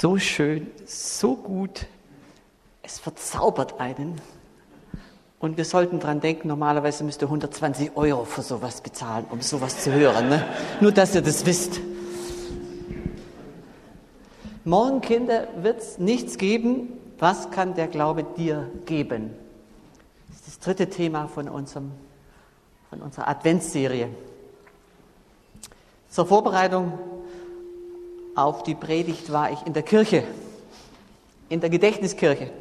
so schön, so gut. Es verzaubert einen. Und wir sollten dran denken, normalerweise müsst ihr 120 € für sowas bezahlen, um sowas zu hören. Ne? Nur, dass ihr das wisst. Morgen, Kinder, wird es nichts geben. Was kann der Glaube dir geben? Das ist das dritte Thema von unserer Adventsserie. Zur Vorbereitung auf die Predigt war ich in der Kirche, in der Gedächtniskirche.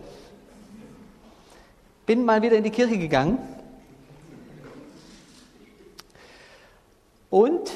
Bin mal wieder in die Kirche gegangen und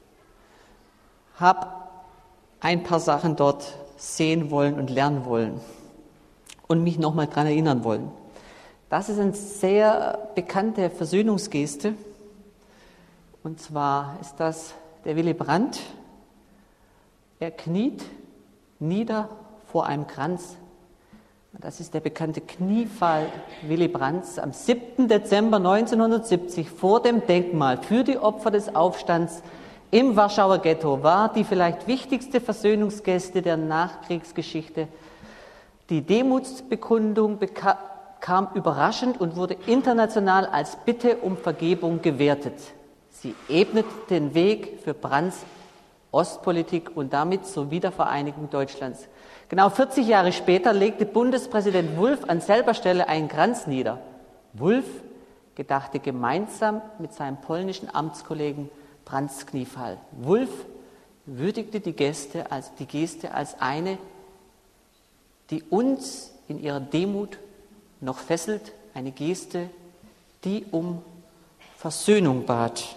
habe ein paar Sachen dort sehen wollen und lernen wollen und mich nochmal daran erinnern wollen. Das ist eine sehr bekannte Versöhnungsgeste, und zwar ist das der Willy Brandt. Er kniet nieder vor einem Kranz. Das ist der bekannte Kniefall Willy Brandts am 7. Dezember 1970 vor dem Denkmal für die Opfer des Aufstands im Warschauer Ghetto. War die vielleicht wichtigste Versöhnungsgeste der Nachkriegsgeschichte. Die Demutsbekundung kam überraschend und wurde international als Bitte um Vergebung gewertet. Sie ebnet den Weg für Brandts Ostpolitik und damit zur Wiedervereinigung Deutschlands. Genau 40 Jahre später legte Bundespräsident Wulff an selber Stelle einen Kranz nieder. Wulff gedachte gemeinsam mit seinem polnischen Amtskollegen Brandts Kniefall. Wulff würdigte die Geste als eine, die uns in ihrer Demut noch fesselt, eine Geste, die um Versöhnung bat.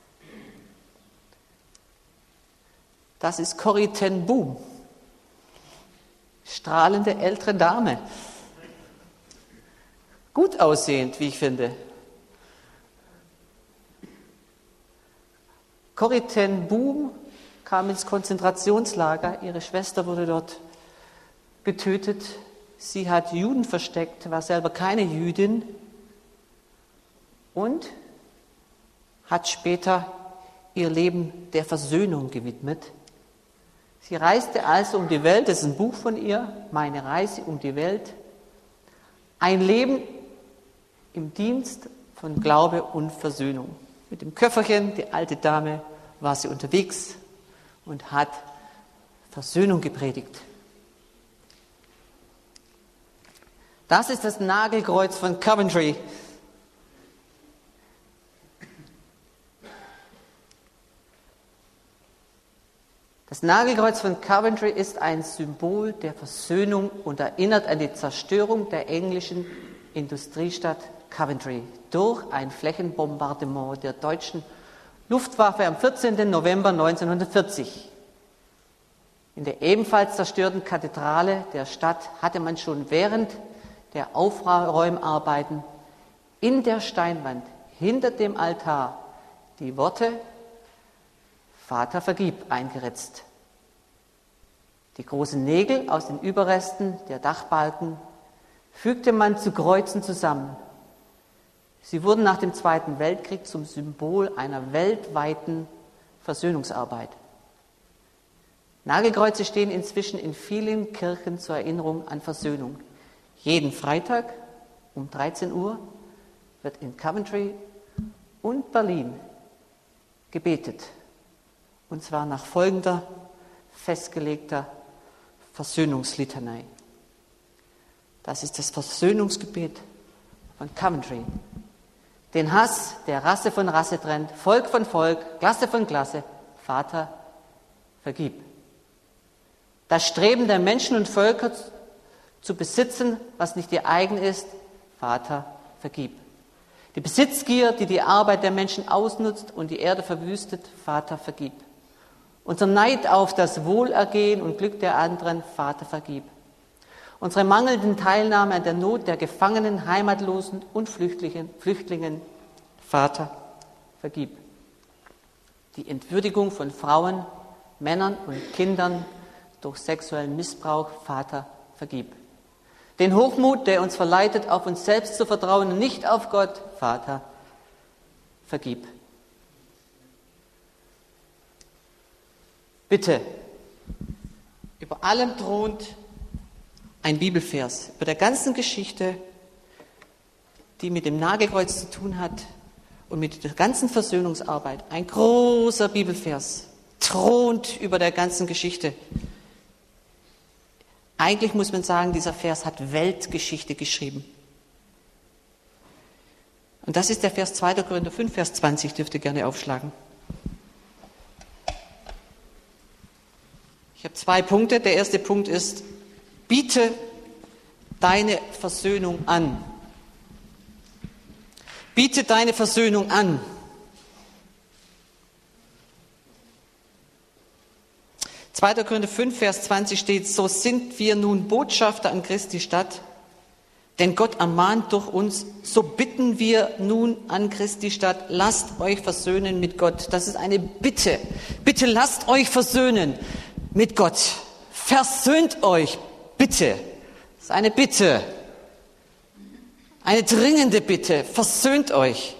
Das ist Corrie ten Boom, strahlende ältere Dame, gut aussehend, wie ich finde. Corrie ten Boom kam ins Konzentrationslager, ihre Schwester wurde dort getötet, sie hat Juden versteckt, war selber keine Jüdin und hat später ihr Leben der Versöhnung gewidmet. Sie reiste also um die Welt, das ist ein Buch von ihr, Meine Reise um die Welt. Ein Leben im Dienst von Glaube und Versöhnung. Mit dem Köfferchen, die alte Dame, war sie unterwegs und hat Versöhnung gepredigt. Das ist das Nagelkreuz von Coventry. Das Nagelkreuz von Coventry ist ein Symbol der Versöhnung und erinnert an die Zerstörung der englischen Industriestadt Coventry durch ein Flächenbombardement der deutschen Luftwaffe am 14. November 1940. In der ebenfalls zerstörten Kathedrale der Stadt hatte man schon während der Aufräumarbeiten in der Steinwand hinter dem Altar die Worte Vater, vergib eingeritzt. Die großen Nägel aus den Überresten der Dachbalken fügte man zu Kreuzen zusammen. Sie wurden nach dem Zweiten Weltkrieg zum Symbol einer weltweiten Versöhnungsarbeit. Nagelkreuze stehen inzwischen in vielen Kirchen zur Erinnerung an Versöhnung. Jeden Freitag um 13 Uhr wird in Coventry und Berlin gebetet. Und zwar nach folgender festgelegter Versöhnungslitanei. Das ist das Versöhnungsgebet von Coventry. Den Hass, der Rasse von Rasse trennt, Volk von Volk, Klasse von Klasse, Vater, vergib. Das Streben der Menschen und Völker zu besitzen, was nicht ihr eigen ist, Vater, vergib. Die Besitzgier, die die Arbeit der Menschen ausnutzt und die Erde verwüstet, Vater, vergib. Unser Neid auf das Wohlergehen und Glück der anderen, Vater, vergib. Unsere mangelnde Teilnahme an der Not der Gefangenen, Heimatlosen und Flüchtlingen, Vater, vergib. Die Entwürdigung von Frauen, Männern und Kindern durch sexuellen Missbrauch, Vater, vergib. Den Hochmut, der uns verleitet, auf uns selbst zu vertrauen und nicht auf Gott, Vater, vergib. Bitte, im Über allem thront ein Bibelvers, über der ganzen Geschichte, die mit dem Nagelkreuz zu tun hat und mit der ganzen Versöhnungsarbeit. Ein großer Bibelvers thront über der ganzen Geschichte. Eigentlich muss man sagen, dieser Vers hat Weltgeschichte geschrieben. Und das ist der Vers 2. Korinther 5, Vers 20, dürft ihr gerne aufschlagen. Ich habe 2 Punkte. Der erste Punkt ist, biete deine Versöhnung an. Biete deine Versöhnung an. 2. Korinther 5, Vers 20 steht, so sind wir nun Botschafter an Christi Stadt, denn Gott ermahnt durch uns, so bitten wir nun an Christi Stadt, lasst euch versöhnen mit Gott. Das ist eine Bitte. Bitte lasst euch versöhnen mit Gott. Versöhnt euch, bitte. Das ist eine Bitte. Eine dringende Bitte. Versöhnt euch.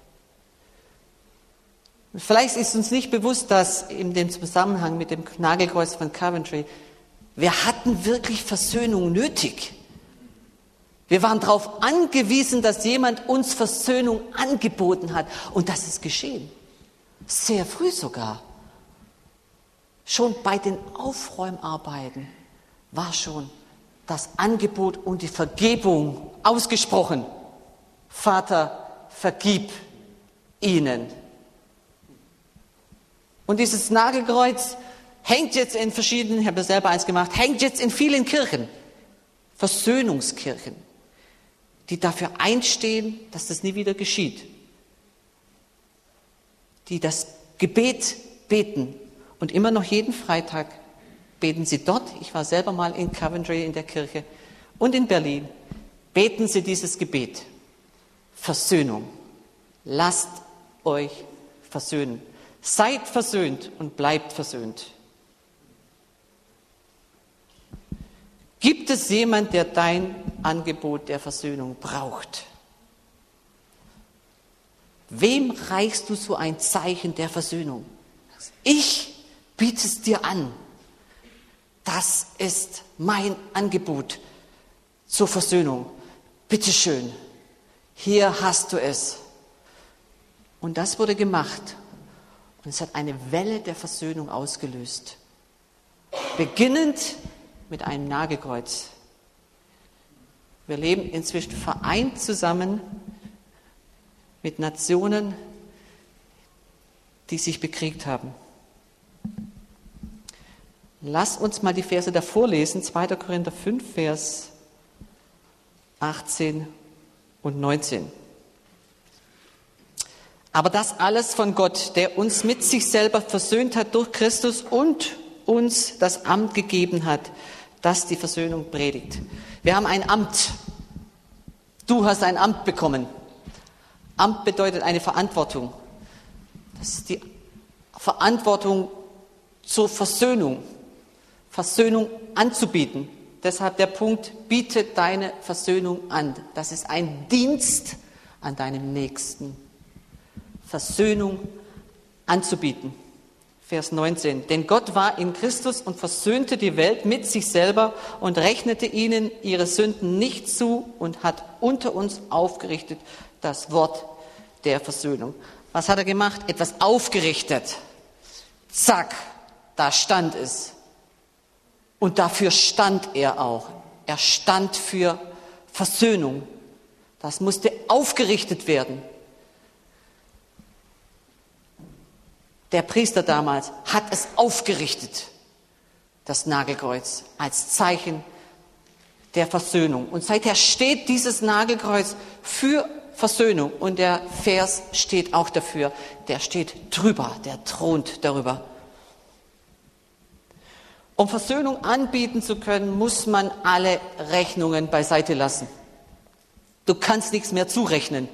Vielleicht ist uns nicht bewusst, dass in dem Zusammenhang mit dem Nagelkreuz von Coventry, wir hatten wirklich Versöhnung nötig. Wir waren darauf angewiesen, dass jemand uns Versöhnung angeboten hat. Und das ist geschehen. Sehr früh sogar. Schon bei den Aufräumarbeiten war schon das Angebot und die Vergebung ausgesprochen. Vater, vergib ihnen. Und dieses Nagelkreuz hängt jetzt in verschiedenen, ich habe ja selber eins gemacht, hängt jetzt in vielen Kirchen. Versöhnungskirchen, die dafür einstehen, dass das nie wieder geschieht. Die das Gebet beten. Und immer noch jeden Freitag beten sie dort, ich war selber mal in Coventry in der Kirche und in Berlin, beten sie dieses Gebet. Versöhnung. Lasst euch versöhnen. Seid versöhnt und bleibt versöhnt. Gibt es jemand, der dein Angebot der Versöhnung braucht? Wem reichst du so ein Zeichen der Versöhnung? Ich biete es dir an. Das ist mein Angebot zur Versöhnung. Bitte schön, hier hast du es. Und das wurde gemacht. Und es hat eine Welle der Versöhnung ausgelöst. Beginnend mit einem Nagelkreuz. Wir leben inzwischen vereint zusammen mit Nationen, die sich bekriegt haben. Lass uns mal die Verse davor lesen, 2. Korinther 5, Vers 18 und 19. Aber das alles von Gott, der uns mit sich selber versöhnt hat durch Christus und uns das Amt gegeben hat, das die Versöhnung predigt. Wir haben ein Amt. Du hast ein Amt bekommen. Amt bedeutet eine Verantwortung. Das ist die Verantwortung zur Versöhnung. Versöhnung anzubieten. Deshalb der Punkt, biete deine Versöhnung an. Das ist ein Dienst an deinem Nächsten. Versöhnung anzubieten. Vers 19. Denn Gott war in Christus und versöhnte die Welt mit sich selber und rechnete ihnen ihre Sünden nicht zu und hat unter uns aufgerichtet das Wort der Versöhnung. Was hat er gemacht? Etwas aufgerichtet. Zack, da stand es. Und dafür stand er auch. Er stand für Versöhnung. Das musste aufgerichtet werden. Der Priester damals hat es aufgerichtet, das Nagelkreuz, als Zeichen der Versöhnung. Und seither steht dieses Nagelkreuz für Versöhnung. Und der Vers steht auch dafür. Der steht drüber, der thront darüber. Um Versöhnung anbieten zu können, muss man alle Rechnungen beiseite lassen. Du kannst nichts mehr zurechnen.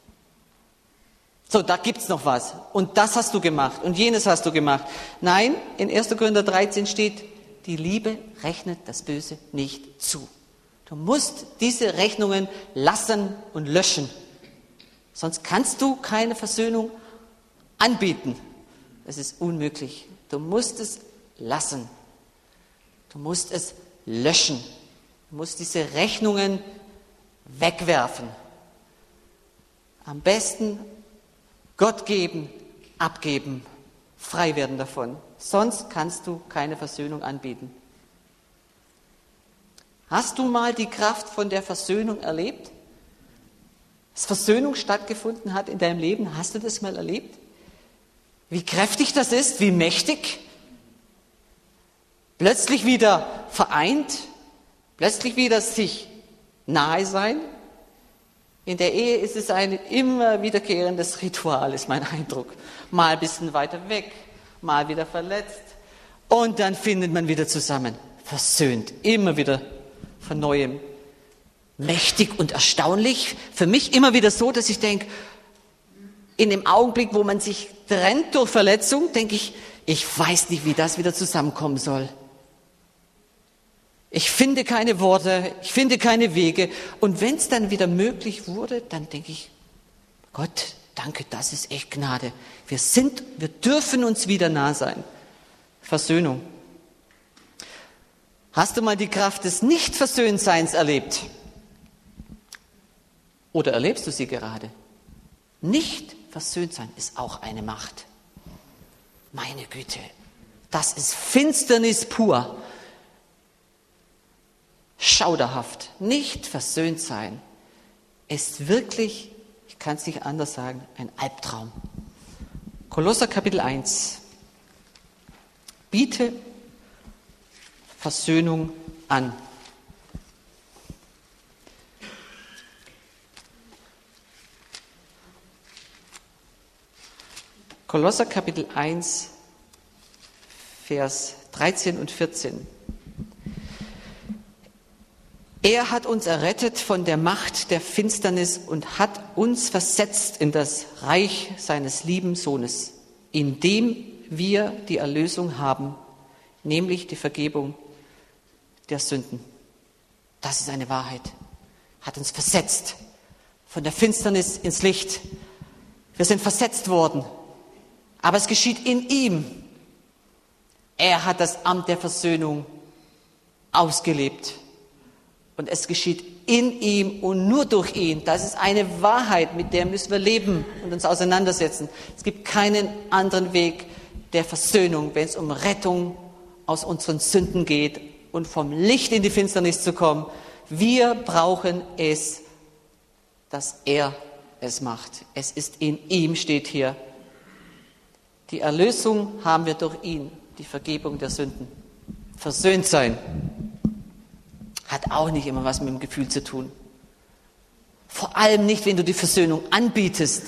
So, da gibt's noch was. Und das hast du gemacht und jenes hast du gemacht. Nein, in 1. Korinther 13 steht, die Liebe rechnet das Böse nicht zu. Du musst diese Rechnungen lassen und löschen. Sonst kannst du keine Versöhnung anbieten. Das ist unmöglich. Du musst es lassen. Du musst es löschen. Du musst diese Rechnungen wegwerfen. Am besten Gott geben, abgeben, frei werden davon. Sonst kannst du keine Versöhnung anbieten. Hast du mal die Kraft von der Versöhnung erlebt? Dass Versöhnung stattgefunden hat in deinem Leben? Hast du das mal erlebt? Wie kräftig das ist, wie mächtig? Plötzlich wieder vereint, plötzlich wieder sich nahe sein. In der Ehe ist es ein immer wiederkehrendes Ritual, ist mein Eindruck. Mal ein bisschen weiter weg, mal wieder verletzt und dann findet man wieder zusammen, versöhnt, immer wieder von Neuem. Mächtig und erstaunlich. Für mich immer wieder so, dass ich denke, in dem Augenblick, wo man sich trennt durch Verletzung, denke ich, ich weiß nicht, wie das wieder zusammenkommen soll. Ich finde keine Worte, ich finde keine Wege. Und wenn es dann wieder möglich wurde, dann denke ich, Gott, danke, das ist echt Gnade. Wir dürfen uns wieder nah sein. Versöhnung. Hast du mal die Kraft des Nicht-Versöhntseins erlebt? Oder erlebst du sie gerade? Nicht versöhnt sein ist auch eine Macht. Meine Güte, das ist Finsternis pur. Schauderhaft. Nicht versöhnt sein ist wirklich, ich kann es nicht anders sagen, ein Albtraum. Kolosser Kapitel 1. Biete Versöhnung an. Kolosser Kapitel 1, Vers 13 und 14. Er hat uns errettet von der Macht der Finsternis und hat uns versetzt in das Reich seines lieben Sohnes, in dem wir die Erlösung haben, nämlich die Vergebung der Sünden. Das ist eine Wahrheit. Hat uns versetzt von der Finsternis ins Licht. Wir sind versetzt worden. Aber es geschieht in ihm. Er hat das Amt der Versöhnung ausgelebt. Und es geschieht in ihm und nur durch ihn. Das ist eine Wahrheit, mit der müssen wir leben und uns auseinandersetzen. Es gibt keinen anderen Weg der Versöhnung, wenn es um Rettung aus unseren Sünden geht und vom Licht in die Finsternis zu kommen. Wir brauchen es, dass er es macht. Es ist in ihm, steht hier. Die Erlösung haben wir durch ihn, die Vergebung der Sünden. Versöhnt sein hat auch nicht immer was mit dem Gefühl zu tun. Vor allem nicht, wenn du die Versöhnung anbietest.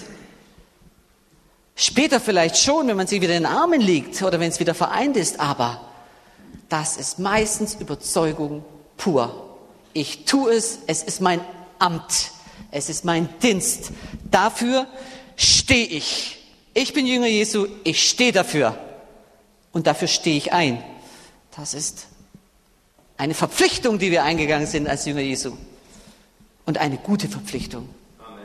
Später vielleicht schon, wenn man sich wieder in den Armen liegt oder wenn es wieder vereint ist, aber das ist meistens Überzeugung pur. Ich tue es, es ist mein Amt, es ist mein Dienst. Dafür stehe ich. Ich bin Jünger Jesu, ich stehe dafür und dafür stehe ich ein. Das ist eine Verpflichtung, die wir eingegangen sind als Jünger Jesu und eine gute Verpflichtung. Amen.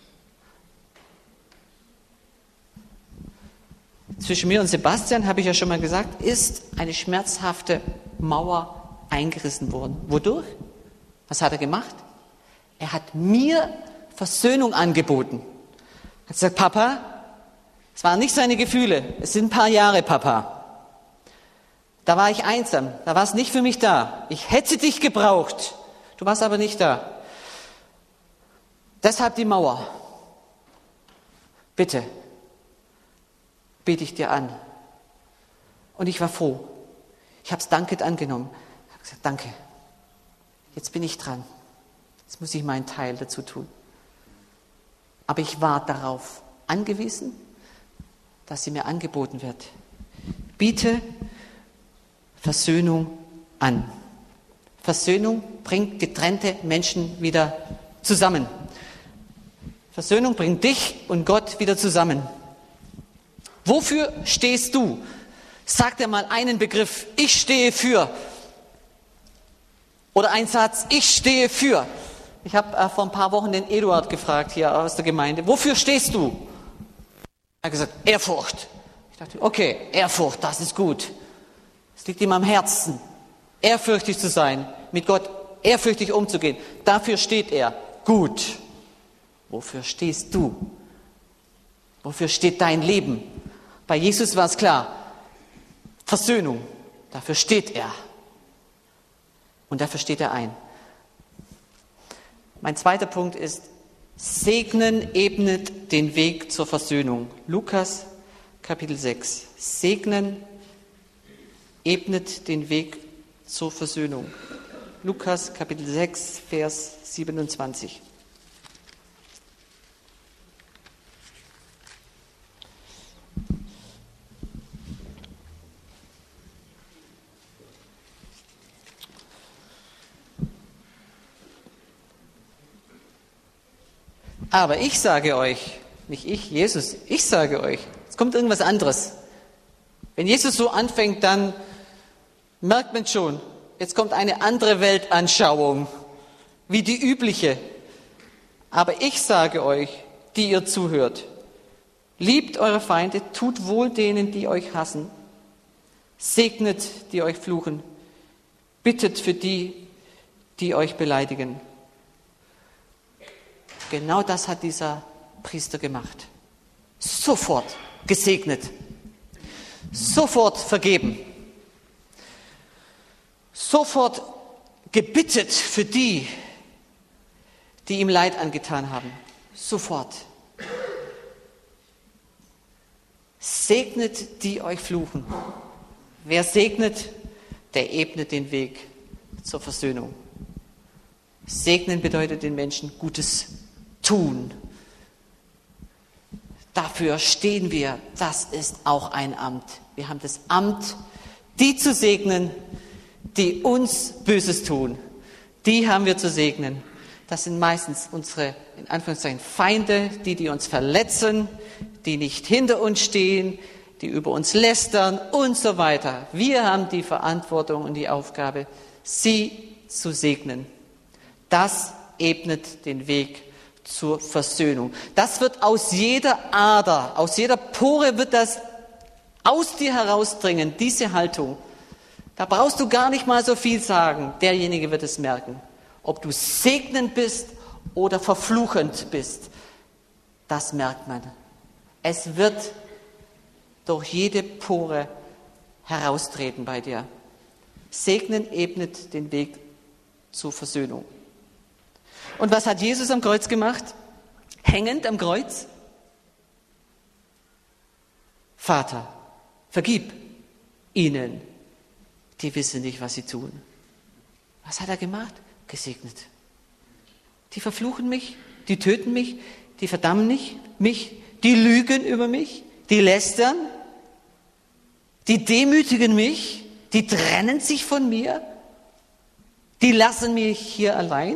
Zwischen mir und Sebastian, habe ich ja schon mal gesagt, ist eine schmerzhafte Mauer eingerissen worden. Wodurch? Was hat er gemacht? Er hat mir Versöhnung angeboten. Er hat gesagt, Papa, es waren nicht seine Gefühle, es sind ein paar Jahre, Papa. Da war ich einsam, da warst nicht für mich da. Ich hätte dich gebraucht, du warst aber nicht da. Deshalb die Mauer. Bitte, bete ich dir an. Und ich war froh. Ich habe es dankend angenommen. Ich habe gesagt, danke, jetzt bin ich dran. Jetzt muss ich meinen Teil dazu tun. Aber ich war darauf angewiesen, dass sie mir angeboten wird. Biete Versöhnung an. Versöhnung bringt getrennte Menschen wieder zusammen. Versöhnung bringt dich und Gott wieder zusammen. Wofür stehst du? Sag dir mal einen Begriff. Ich stehe für. Oder ein Satz. Ich stehe für. Ich habe vor ein paar Wochen den Eduard gefragt hier aus der Gemeinde. Wofür stehst du? Er hat gesagt, Ehrfurcht. Ich dachte, okay, Ehrfurcht, das ist gut. Das liegt ihm am Herzen. ehrfürchtig zu sein, mit Gott ehrfürchtig umzugehen. Dafür steht er. Gut. Wofür stehst du? Wofür steht dein Leben? Bei Jesus war es klar. Versöhnung. Dafür steht er. Und dafür steht er ein. Mein zweiter Punkt ist, Segnen ebnet den Weg zur Versöhnung. Lukas Kapitel 6. Segnen ebnet den Weg zur Versöhnung. Lukas Kapitel 6, Vers 27. Aber ich sage euch, nicht ich, Jesus, ich sage euch, es kommt irgendwas anderes. Wenn Jesus so anfängt, dann merkt man schon, jetzt kommt eine andere Weltanschauung, wie die übliche. Aber ich sage euch, die ihr zuhört, liebt eure Feinde, tut wohl denen, die euch hassen, segnet, die euch fluchen, bittet für die, die euch beleidigen. Genau das hat dieser Priester gemacht. Sofort gesegnet. Sofort vergeben. Sofort gebittet für die, die ihm Leid angetan haben. Sofort. Segnet, die euch fluchen. Wer segnet, der ebnet den Weg zur Versöhnung. Segnen bedeutet den Menschen Gutes tun. Dafür stehen wir. Das ist auch ein Amt. Wir haben das Amt, die zu segnen, die uns Böses tun. Die haben wir zu segnen. Das sind meistens unsere, in Anführungszeichen, Feinde, die uns verletzen, die nicht hinter uns stehen, die über uns lästern und so weiter. Wir haben die Verantwortung und die Aufgabe, sie zu segnen. Das ebnet den Weg zur Versöhnung. Das wird aus jeder Ader, aus jeder Pore wird das aus dir herausdringen, diese Haltung. Da brauchst du gar nicht mal so viel sagen. Derjenige wird es merken. Ob du segnend bist oder verfluchend bist, das merkt man. Es wird durch jede Pore heraustreten bei dir. Segnen ebnet den Weg zur Versöhnung. Und was hat Jesus am Kreuz gemacht? Hängend am Kreuz? Vater, vergib ihnen, die wissen nicht, was sie tun. Was hat er gemacht? Gesegnet. Die verfluchen mich, die töten mich, die verdammen mich, die lügen über mich, die lästern, die demütigen mich, die trennen sich von mir, die lassen mich hier allein.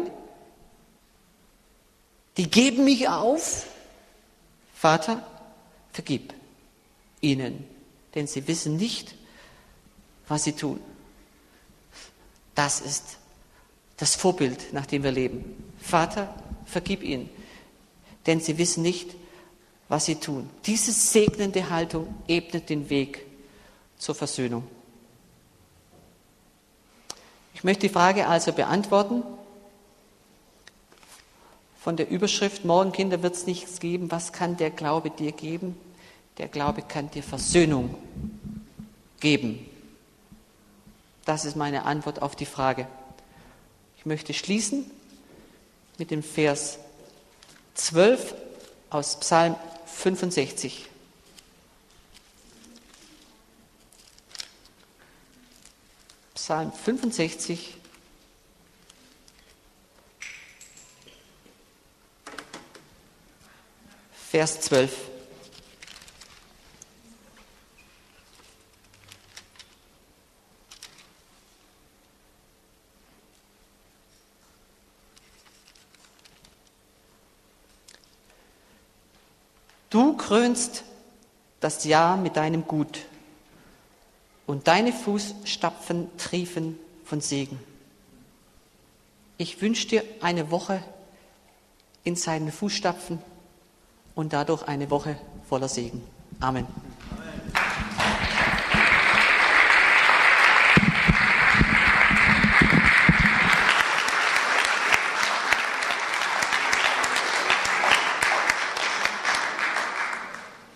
Die geben mich auf. Vater, vergib ihnen, denn sie wissen nicht, was sie tun. Das ist das Vorbild, nach dem wir leben. Vater, vergib ihnen, denn sie wissen nicht, was sie tun. Diese segnende Haltung ebnet den Weg zur Versöhnung. Ich möchte die Frage also beantworten. Von der Überschrift, morgen, Kinder, wird es nichts geben. Was kann der Glaube dir geben? Der Glaube kann dir Versöhnung geben. Das ist meine Antwort auf die Frage. Ich möchte schließen mit dem Vers 12 aus Psalm 65. Psalm 65, Vers 12. Du krönst das Jahr mit deinem Gut und deine Fußstapfen triefen von Segen. Ich wünsche dir eine Woche in seinen Fußstapfen und dadurch eine Woche voller Segen. Amen.